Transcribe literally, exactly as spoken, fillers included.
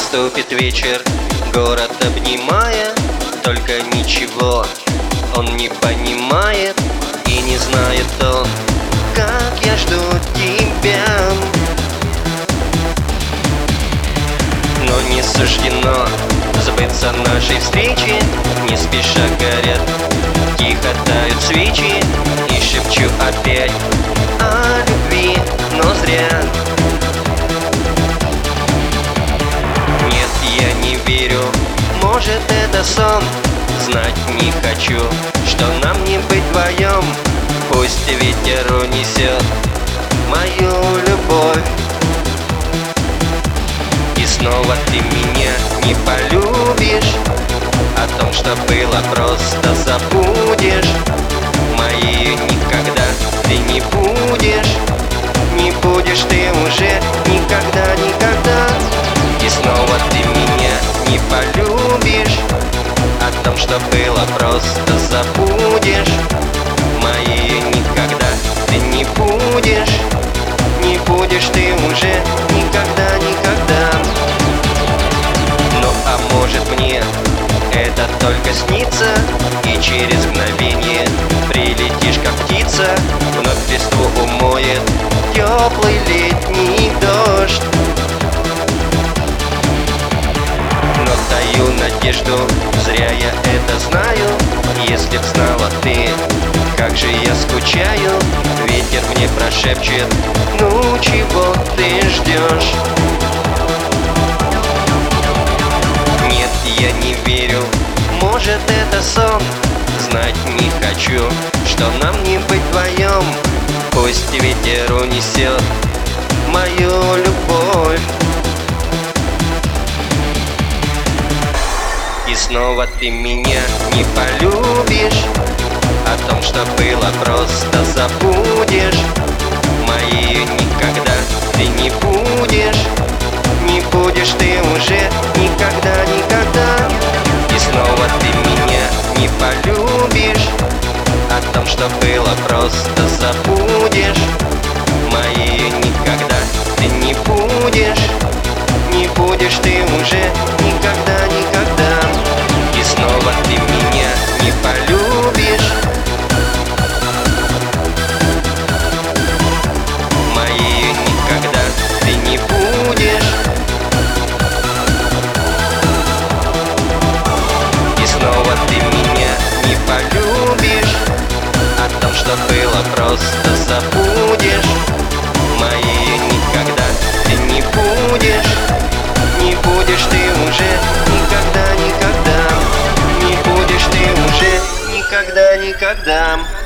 Наступит вечер, город обнимая, только ничего он не понимает и не знает он, как я жду тебя. Но не суждено сбыться нашей встречи, не спеша горят, тихо тают свечи, и шепчу опять о любви, но зря. Нет, я не верю, может это сон, знать не хочу, что нам не быть вдвоем. Пусть ветер унесет мою любовь, и снова ты меня не полюбишь, о том, что было, просто забудешь. Моей никогда ты не будешь, не будешь ты уже никогда, никогда. И снова ты меня не полюбишь, о том, что было, просто забудешь. Моей никогда ты не будешь, не будешь ты уже никогда, никогда. Ну а может мне это только снится, и через мгновение прилетишь как птица, вновь листву умоет теплый летний дождь. Но таю надежду, зря я это знаю, если б знала ты, как же я скучаю. Ветер мне прошепчет, ну чего ты ждешь? Нет, я не верю, может это сон, знать не хочу, что нам не быть вдвоем. Пусть ветер унесет мою любовь, и снова ты меня не полюбишь, о том, что было, просто забудешь. Моей никогда ты не будешь, не будешь ты уже никогда, никогда. И снова ты меня не полюбишь, о том, что было, просто забудешь. Моей никогда ты не будешь, не будешь ты уже никогда, никогда. И снова ты меня не полюбишь, моей никогда ты не будешь. И снова ты меня не полюбишь, о том, что было, просто забудешь. Моей никогда ты не будешь, не будешь ты уже никогда, никогда, не будешь ты уже никогда, никогда.